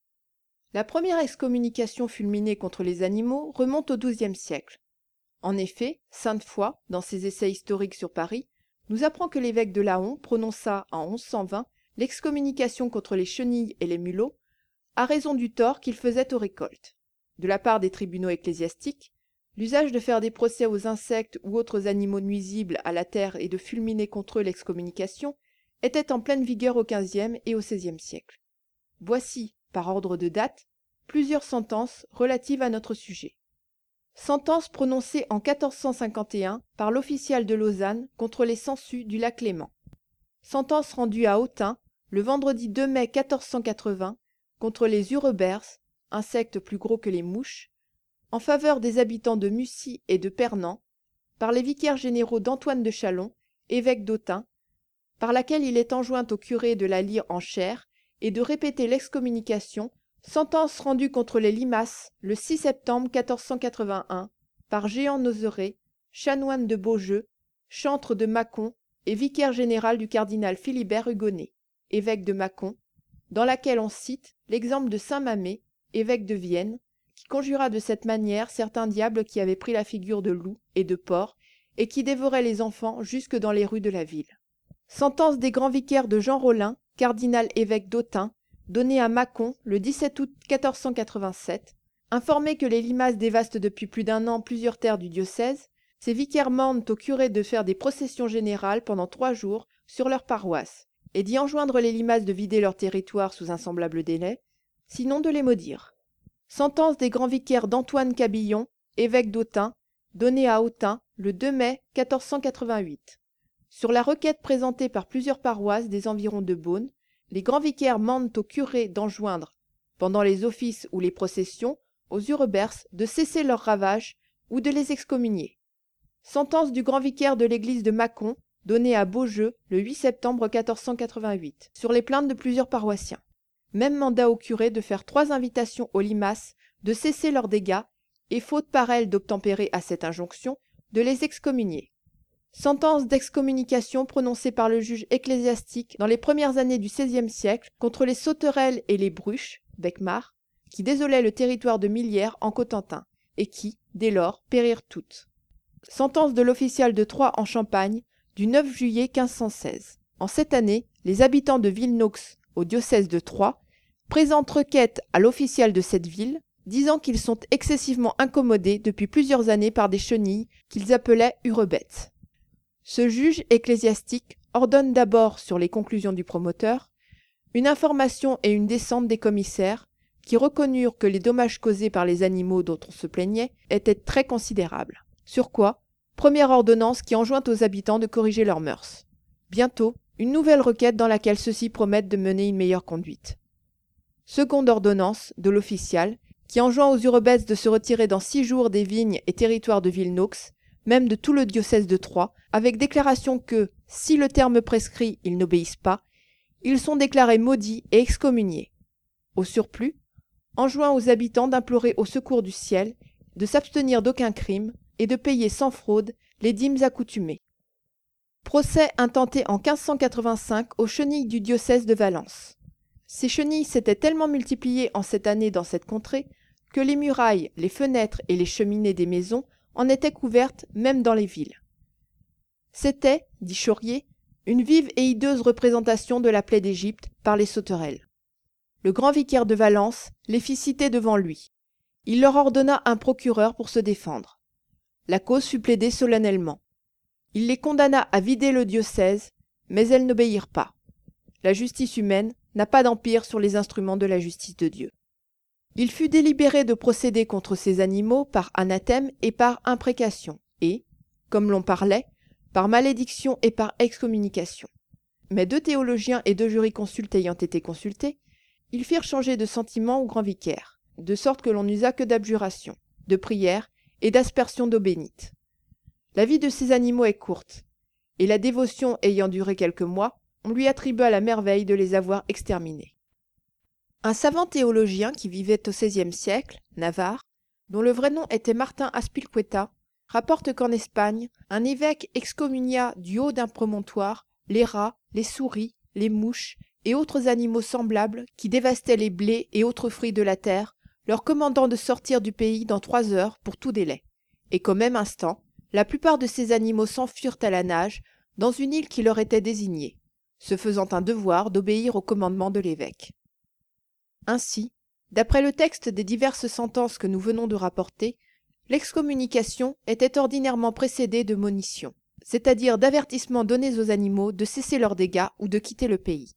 La première excommunication fulminée contre les animaux remonte au douzième siècle. En effet, Sainte-Foy, dans ses essais historiques sur Paris, nous apprend que l'évêque de Laon prononça en onze cent vingt l'excommunication contre les chenilles et les mulots, à raison du tort qu'ils faisaient aux récoltes. De la part des tribunaux ecclésiastiques, l'usage de faire des procès aux insectes ou autres animaux nuisibles à la terre et de fulminer contre eux l'excommunication était en pleine vigueur au quinzième et au seizième siècle. Voici, par ordre de date, plusieurs sentences relatives à notre sujet. Sentence prononcée en quatorze cent cinquante et un par l'official de Lausanne contre les sangsues du lac Léman. Sentence rendue à Autun le vendredi deux mai quatorze cent quatre-vingts contre les urebers, insectes plus gros que les mouches, en faveur des habitants de Mussy et de Pernan, par les vicaires généraux d'Antoine de Châlons, évêque d'Autun, par laquelle il est enjoint au curé de la lire en chair et de répéter l'excommunication, sentence rendue contre les limaces le six septembre quatorze cent quatre-vingt-un par Jehan Nozeret, chanoine de Beaujeu, chantre de Mâcon et vicaire général du cardinal Philibert Hugonnet, évêque de Mâcon, dans laquelle on cite l'exemple de saint Mamé, évêque de Vienne, qui conjura de cette manière certains diables qui avaient pris la figure de loups et de porcs et qui dévoraient les enfants jusque dans les rues de la ville. Sentence des grands vicaires de Jean Rollin, cardinal évêque d'Autun, donnée à Mâcon le dix-sept août quatorze cent quatre-vingt-sept, informé que les limaces dévastent depuis plus d'un an plusieurs terres du diocèse, ces vicaires mandent au curé de faire des processions générales pendant trois jours sur leur paroisse, et d'y enjoindre les limaces de vider leur territoire sous un semblable délai, sinon de les maudire. Sentence des grands vicaires d'Antoine Cabillon, évêque d'Autun, donnée à Autun le deux mai quatorze cent quatre-vingt-huit. Sur la requête présentée par plusieurs paroisses des environs de Beaune, les grands vicaires mandent au curé d'enjoindre, pendant les offices ou les processions, aux urebers de cesser leurs ravages ou de les excommunier. Sentence du grand vicaire de l'église de Mâcon, donnée à Beaujeu le huit septembre quatorze cent quatre-vingt-huit, sur les plaintes de plusieurs paroissiens. Même mandat au curé de faire trois invitations aux limaces de cesser leurs dégâts et, faute par elles d'obtempérer à cette injonction, de les excommunier. Sentence d'excommunication prononcée par le juge ecclésiastique dans les premières années du seizième siècle contre les sauterelles et les bruches, Beckmar, qui désolaient le territoire de Millières en Cotentin, et qui, dès lors, périrent toutes. Sentence de l'official de Troyes en Champagne, du neuf juillet quinze cent seize. En cette année, les habitants de Villenoux, au diocèse de Troyes, présentent requête à l'official de cette ville, disant qu'ils sont excessivement incommodés depuis plusieurs années par des chenilles qu'ils appelaient urebettes. Ce juge ecclésiastique ordonne d'abord, sur les conclusions du promoteur, une information et une descente des commissaires, qui reconnurent que les dommages causés par les animaux dont on se plaignait étaient très considérables. Sur quoi, première ordonnance qui enjoint aux habitants de corriger leurs mœurs. Bientôt, une nouvelle requête dans laquelle ceux-ci promettent de mener une meilleure conduite. Seconde ordonnance de l'official, qui enjoint aux urebets de se retirer dans six jours des vignes et territoires de Villenoux, même de tout le diocèse de Troyes, avec déclaration que, si le terme prescrit, ils n'obéissent pas, ils sont déclarés maudits et excommuniés. Au surplus, enjoint aux habitants d'implorer au secours du ciel, de s'abstenir d'aucun crime et de payer sans fraude les dîmes accoutumées. Procès intenté en quinze cent quatre-vingt-cinq aux chenilles du diocèse de Valence. Ces chenilles s'étaient tellement multipliées en cette année dans cette contrée que les murailles, les fenêtres et les cheminées des maisons en étaient couvertes même dans les villes. C'était, dit Chaurier, une vive et hideuse représentation de la plaie d'Égypte par les sauterelles. Le grand vicaire de Valence les fit citer devant lui. Il leur ordonna un procureur pour se défendre. La cause fut plaidée solennellement. Il les condamna à vider le diocèse, mais elles n'obéirent pas. La justice humaine n'a pas d'empire sur les instruments de la justice de Dieu. Il fut délibéré de procéder contre ces animaux par anathème et par imprécation, et, comme l'on parlait, par malédiction et par excommunication. Mais deux théologiens et deux jurisconsultes ayant été consultés, ils firent changer de sentiment au grand vicaire, de sorte que l'on n'usa que d'abjuration, de prière et d'aspersion d'eau bénite. La vie de ces animaux est courte, et la dévotion ayant duré quelques mois, on lui attribua la merveille de les avoir exterminés. Un savant théologien qui vivait au seizième siècle, Navarre, dont le vrai nom était Martin Azpilicueta, rapporte qu'en Espagne, un évêque excommunia du haut d'un promontoire les rats, les souris, les mouches et autres animaux semblables qui dévastaient les blés et autres fruits de la terre, leur commandant de sortir du pays dans trois heures pour tout délai, et qu'au même instant, la plupart de ces animaux s'enfuirent à la nage dans une île qui leur était désignée, se faisant un devoir d'obéir au commandement de l'évêque. Ainsi, d'après le texte des diverses sentences que nous venons de rapporter, l'excommunication était ordinairement précédée de monition, c'est-à-dire d'avertissements donnés aux animaux de cesser leurs dégâts ou de quitter le pays.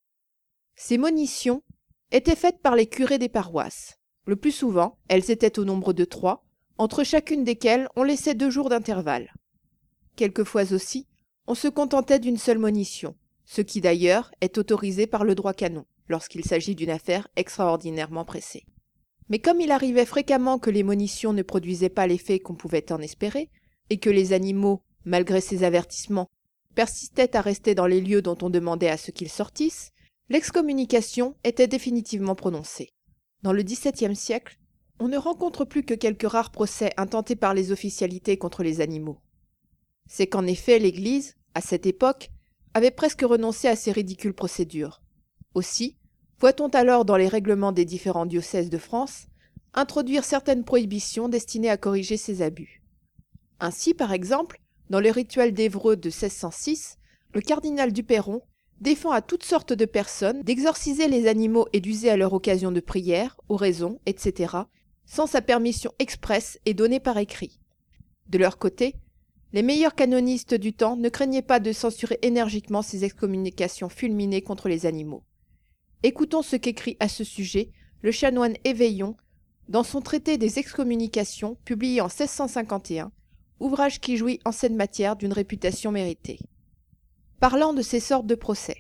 Ces monitions étaient faites par les curés des paroisses. Le plus souvent, elles étaient au nombre de trois, entre chacune desquelles on laissait deux jours d'intervalle. Quelquefois aussi, on se contentait d'une seule monition, ce qui d'ailleurs est autorisé par le droit canon, lorsqu'il s'agit d'une affaire extraordinairement pressée. Mais comme il arrivait fréquemment que les monitions ne produisaient pas l'effet qu'on pouvait en espérer, et que les animaux, malgré ces avertissements, persistaient à rester dans les lieux dont on demandait à ce qu'ils sortissent, l'excommunication était définitivement prononcée. Dans le dix-septième siècle, on ne rencontre plus que quelques rares procès intentés par les officialités contre les animaux. C'est qu'en effet l'Église, à cette époque, avait presque renoncé à ces ridicules procédures. Aussi, voit-on alors dans les règlements des différents diocèses de France introduire certaines prohibitions destinées à corriger ces abus. Ainsi, par exemple, dans le rituel d'Évreux de seize cent six, le cardinal Duperron défend à toutes sortes de personnes d'exorciser les animaux et d'user à leur occasion de prières, oraisons, et cetera, sans sa permission expresse et donnée par écrit. De leur côté, les meilleurs canonistes du temps ne craignaient pas de censurer énergiquement ces excommunications fulminées contre les animaux. Écoutons ce qu'écrit à ce sujet le chanoine Éveillon dans son traité des excommunications publié en seize cent cinquante et un, ouvrage qui jouit en cette matière d'une réputation méritée. Parlant de ces sortes de procès.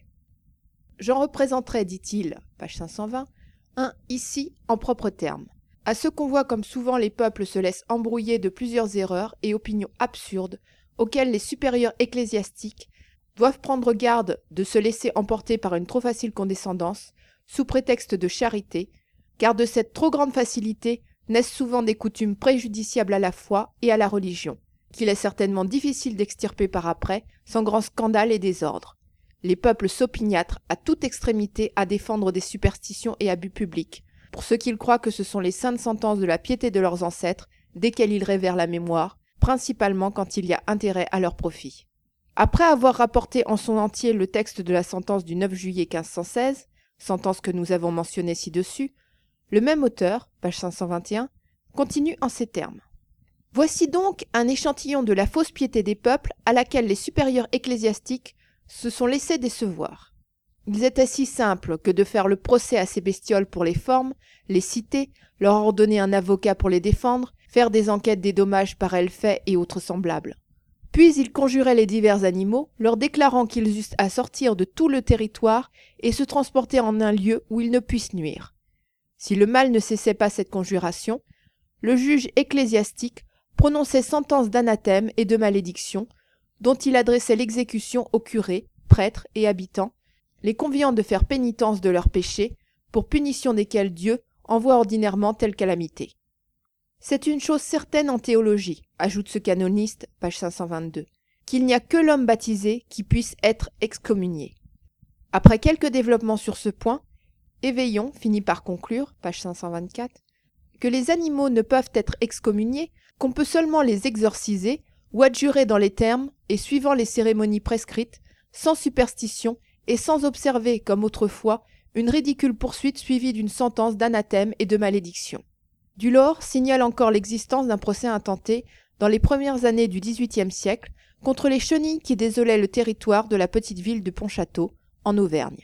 J'en représenterai, dit-il, page cinq cent vingt, un ici en propres termes. À ce qu'on voit comme souvent les peuples se laissent embrouiller de plusieurs erreurs et opinions absurdes auxquelles les supérieurs ecclésiastiques doivent prendre garde de se laisser emporter par une trop facile condescendance, sous prétexte de charité, car de cette trop grande facilité naissent souvent des coutumes préjudiciables à la foi et à la religion, qu'il est certainement difficile d'extirper par après, sans grand scandale et désordre. Les peuples s'opiniâtrent à toute extrémité à défendre des superstitions et abus publics, pour ceux qu'ils croient que ce sont les saintes sentences de la piété de leurs ancêtres, desquelles ils révèrent la mémoire, principalement quand il y a intérêt à leur profit. Après avoir rapporté en son entier le texte de la sentence du neuf juillet quinze cent seize, sentence que nous avons mentionnée ci-dessus, le même auteur, page cinq cent vingt et un, continue en ces termes. Voici donc un échantillon de la fausse piété des peuples à laquelle les supérieurs ecclésiastiques se sont laissés décevoir. Ils étaient si simples que de faire le procès à ces bestioles pour les formes, les citer, leur ordonner un avocat pour les défendre, faire des enquêtes des dommages par elles faits et autres semblables. Puis ils conjuraient les divers animaux, leur déclarant qu'ils eussent à sortir de tout le territoire et se transporter en un lieu où ils ne puissent nuire. Si le mal ne cessait pas cette conjuration, le juge ecclésiastique prononçait sentence d'anathème et de malédiction, dont il adressait l'exécution aux curés, prêtres et habitants, les conviant de faire pénitence de leurs péchés, pour punition desquels Dieu envoie ordinairement telle calamité. C'est une chose certaine en théologie, ajoute ce canoniste, page cinq cent vingt-deux, qu'il n'y a que l'homme baptisé qui puisse être excommunié. Après quelques développements sur ce point, Éveillon finit par conclure, page cinq cent vingt-quatre, que les animaux ne peuvent être excommuniés, qu'on peut seulement les exorciser ou adjurer dans les termes et suivant les cérémonies prescrites, sans superstition et sans observer, comme autrefois, une ridicule poursuite suivie d'une sentence d'anathème et de malédiction. Dulor signale encore l'existence d'un procès intenté dans les premières années du dix-huitième siècle contre les chenilles qui désolaient le territoire de la petite ville de Pontchâteau, en Auvergne.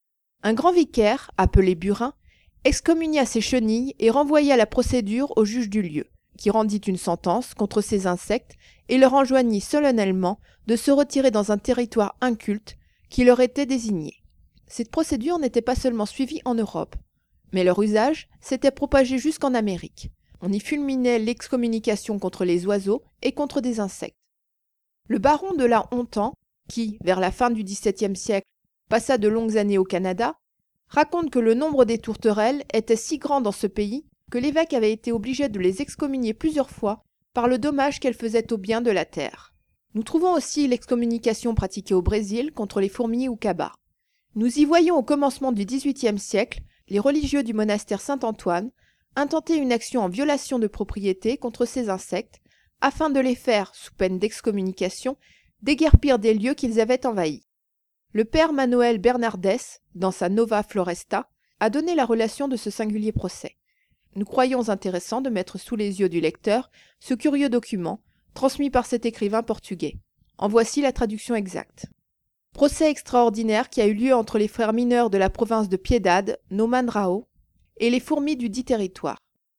Un grand vicaire, appelé Burin, excommunia ces chenilles et renvoya la procédure au juge du lieu, qui rendit une sentence contre ces insectes et leur enjoignit solennellement de se retirer dans un territoire inculte qui leur était désigné. Cette procédure n'était pas seulement suivie en Europe, mais leur usage s'était propagé jusqu'en Amérique. On y fulminait l'excommunication contre les oiseaux et contre des insectes. Le baron de la Hontan, qui, vers la fin du dix-septième siècle, passa de longues années au Canada, raconte que le nombre des tourterelles était si grand dans ce pays que l'évêque avait été obligé de les excommunier plusieurs fois par le dommage qu'elles faisaient au bien de la terre. Nous trouvons aussi l'excommunication pratiquée au Brésil contre les fourmis ou cabas. Nous y voyons au commencement du dix-huitième siècle les religieux du monastère Saint-Antoine intenter une action en violation de propriété contre ces insectes afin de les faire, sous peine d'excommunication, déguerpir des lieux qu'ils avaient envahis. Le père Manuel Bernardes, dans sa Nova Floresta, a donné la relation de ce singulier procès. Nous croyons intéressant de mettre sous les yeux du lecteur ce curieux document, transmis par cet écrivain portugais. En voici la traduction exacte. Procès extraordinaire qui a eu lieu entre les frères mineurs de la province de Piedade, no Mandrao, et les fourmis du dit territoire.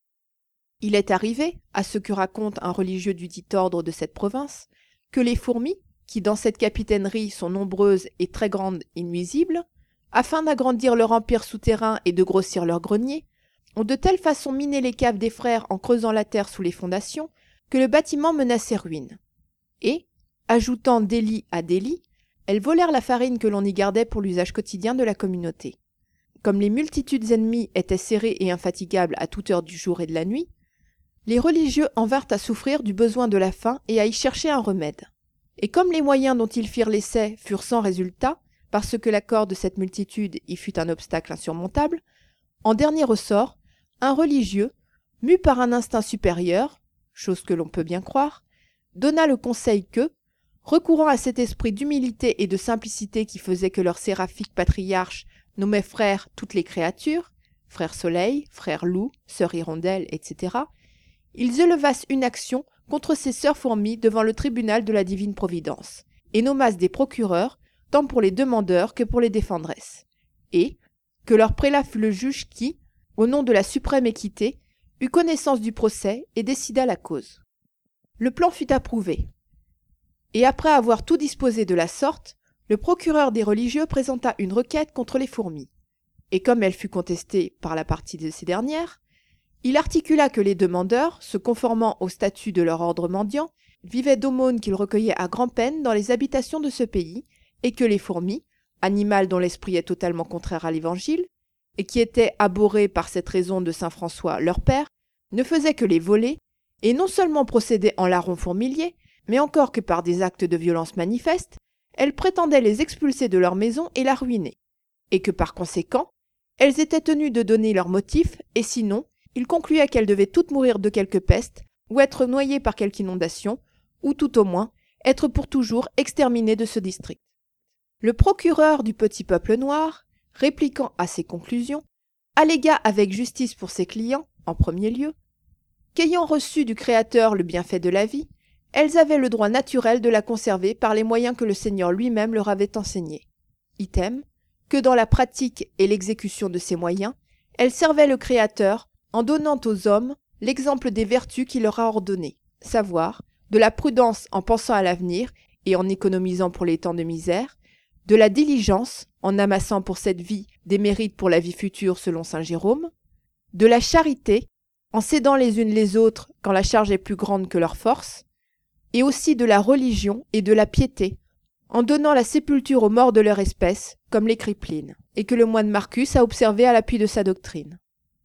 Il est arrivé, à ce que raconte un religieux du dit ordre de cette province, que les fourmis, qui dans cette capitainerie sont nombreuses et très grandes et nuisibles, afin d'agrandir leur empire souterrain et de grossir leur grenier, ont de telle façon miné les caves des frères en creusant la terre sous les fondations, que le bâtiment menaçait ruine. Et, ajoutant délit à délit, elles volèrent la farine que l'on y gardait pour l'usage quotidien de la communauté. Comme les multitudes ennemies étaient serrées et infatigables à toute heure du jour et de la nuit, les religieux en vinrent à souffrir du besoin de la faim et à y chercher un remède. Et comme les moyens dont ils firent l'essai furent sans résultat, parce que l'accord de cette multitude y fut un obstacle insurmontable, en dernier ressort, un religieux, mu par un instinct supérieur, chose que l'on peut bien croire, donna le conseil que, recourant à cet esprit d'humilité et de simplicité qui faisait que leur séraphique patriarche nommait frères toutes les créatures, frère soleil, frère loup, sœur hirondelle, et cetera, ils élevassent une action contre ces sœurs fourmis devant le tribunal de la divine providence, et nommassent des procureurs, tant pour les demandeurs que pour les défendresses, et que leur prélat fut le juge qui, au nom de la suprême équité, eut connaissance du procès et décida la cause. Le plan fut approuvé, et après avoir tout disposé de la sorte, le procureur des religieux présenta une requête contre les fourmis, et comme elle fut contestée par la partie de ces dernières, il articula que les demandeurs, se conformant au statut de leur ordre mendiant, vivaient d'aumônes qu'ils recueillaient à grand-peine dans les habitations de ce pays, et que les fourmis, animal dont l'esprit est totalement contraire à l'Évangile, et qui étaient abhorrés par cette raison de saint François leur père, ne faisaient que les voler, et non seulement procédaient en larrons fourmiliers, mais encore que par des actes de violence manifestes, elles prétendaient les expulser de leur maison et la ruiner, et que par conséquent, elles étaient tenues de donner leurs motifs, et sinon, il concluait qu'elles devaient toutes mourir de quelque peste, ou être noyées par quelque inondation, ou tout au moins, être pour toujours exterminées de ce district. Le procureur du petit peuple noir, répliquant à ces conclusions, allégua avec justice pour ses clients, en premier lieu, qu'ayant reçu du Créateur le bienfait de la vie, elles avaient le droit naturel de la conserver par les moyens que le Seigneur lui-même leur avait enseignés. Item, que dans la pratique et l'exécution de ces moyens, elles servaient le Créateur en donnant aux hommes l'exemple des vertus qu'il leur a ordonnées, savoir, de la prudence en pensant à l'avenir et en économisant pour les temps de misère, de la diligence en amassant pour cette vie des mérites pour la vie future selon saint Jérôme, de la charité en s'aidant les unes les autres quand la charge est plus grande que leur force, et aussi de la religion et de la piété, en donnant la sépulture aux morts de leur espèce, comme l'écrit Pline, et que le moine Marcus a observé à l'appui de sa doctrine.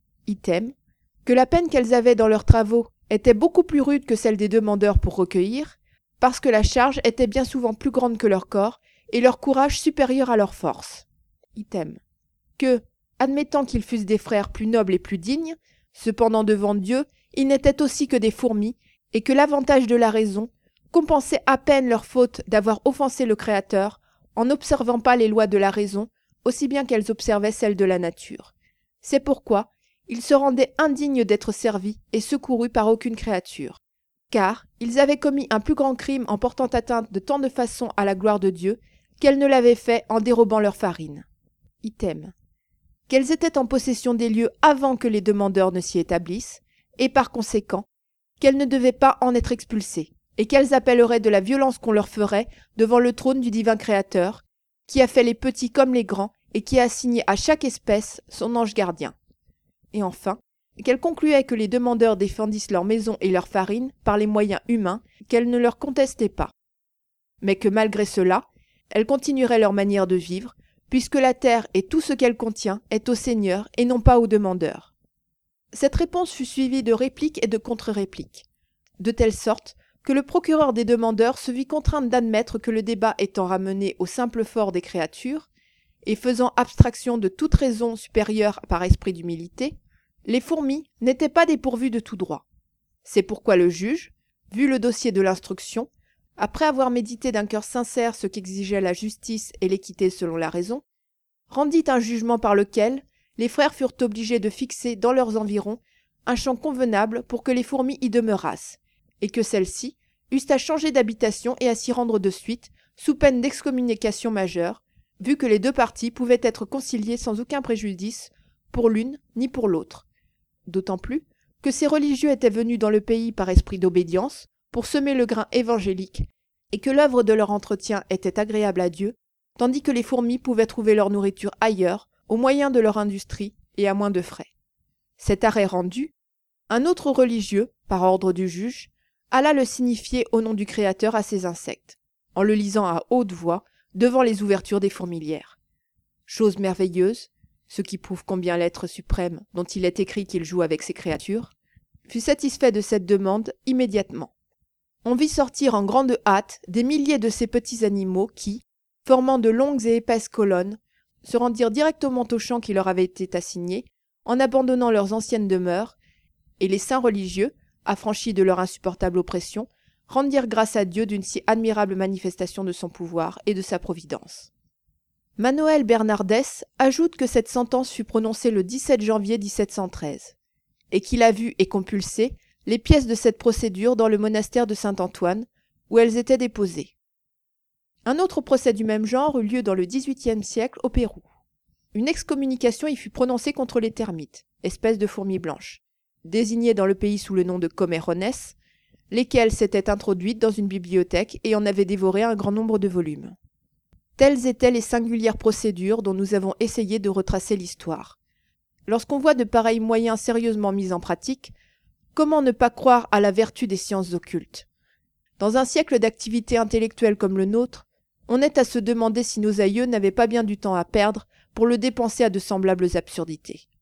Item, que la peine qu'elles avaient dans leurs travaux était beaucoup plus rude que celle des demandeurs pour recueillir, parce que la charge était bien souvent plus grande que leur corps, et leur courage supérieur à leur force. Item, que, admettant qu'ils fussent des frères plus nobles et plus dignes, cependant devant Dieu, ils n'étaient aussi que des fourmis, et que l'avantage de la raison compensait à peine leur faute d'avoir offensé le Créateur en n'observant pas les lois de la raison, aussi bien qu'elles observaient celles de la nature. C'est pourquoi ils se rendaient indignes d'être servis et secourus par aucune créature, car ils avaient commis un plus grand crime en portant atteinte de tant de façons à la gloire de Dieu qu'elles ne l'avaient fait en dérobant leur farine. Item, qu'elles étaient en possession des lieux avant que les demandeurs ne s'y établissent, et par conséquent, qu'elles ne devaient pas en être expulsées, et qu'elles appelleraient de la violence qu'on leur ferait devant le trône du divin Créateur, qui a fait les petits comme les grands, et qui a assigné à chaque espèce son ange gardien. Et enfin, qu'elles concluaient que les demandeurs défendissent leur maison et leur farine par les moyens humains qu'elles ne leur contestaient pas. Mais que malgré cela, elles continueraient leur manière de vivre, puisque la terre et tout ce qu'elle contient est au Seigneur et non pas aux demandeurs. Cette réponse fut suivie de répliques et de contre-répliques, de telle sorte que le procureur des demandeurs se vit contraint d'admettre que le débat étant ramené au simple fort des créatures, et faisant abstraction de toute raison supérieure par esprit d'humilité, les fourmis n'étaient pas dépourvues de tout droit. C'est pourquoi le juge, vu le dossier de l'instruction, après avoir médité d'un cœur sincère ce qu'exigeait la justice et l'équité selon la raison, rendit un jugement par lequel les frères furent obligés de fixer dans leurs environs un champ convenable pour que les fourmis y demeurassent, et que celles-ci eussent à changer d'habitation et à s'y rendre de suite, sous peine d'excommunication majeure, vu que les deux parties pouvaient être conciliées sans aucun préjudice pour l'une ni pour l'autre. D'autant plus que ces religieux étaient venus dans le pays par esprit d'obédience pour semer le grain évangélique, et que l'œuvre de leur entretien était agréable à Dieu, tandis que les fourmis pouvaient trouver leur nourriture ailleurs, au moyen de leur industrie et à moins de frais. Cet arrêt rendu, un autre religieux, par ordre du juge, alla le signifier au nom du Créateur à ces insectes, en le lisant à haute voix devant les ouvertures des fourmilières. Chose merveilleuse, ce qui prouve combien l'être suprême, dont il est écrit qu'il joue avec ses créatures, fut satisfait de cette demande immédiatement. On vit sortir en grande hâte des milliers de ces petits animaux qui, formant de longues et épaisses colonnes, se rendirent directement au champ qui leur avait été assigné, en abandonnant leurs anciennes demeures, et les saints religieux, affranchis de leur insupportable oppression, rendirent grâce à Dieu d'une si admirable manifestation de son pouvoir et de sa providence. Manoël Bernardès ajoute que cette sentence fut prononcée le dix-sept janvier mille sept cent treize, et qu'il a vu et compulsé les pièces de cette procédure dans le monastère de Saint-Antoine, où elles étaient déposées. Un autre procès du même genre eut lieu dans le dix-huitième siècle au Pérou. Une excommunication y fut prononcée contre les termites, espèces de fourmis blanches, désignées dans le pays sous le nom de comérones, lesquelles s'étaient introduites dans une bibliothèque et en avaient dévoré un grand nombre de volumes. Telles étaient les singulières procédures dont nous avons essayé de retracer l'histoire. Lorsqu'on voit de pareils moyens sérieusement mis en pratique, comment ne pas croire à la vertu des sciences occultes? Dans un siècle d'activité intellectuelle comme le nôtre, on est à se demander si nos aïeux n'avaient pas bien du temps à perdre pour le dépenser à de semblables absurdités.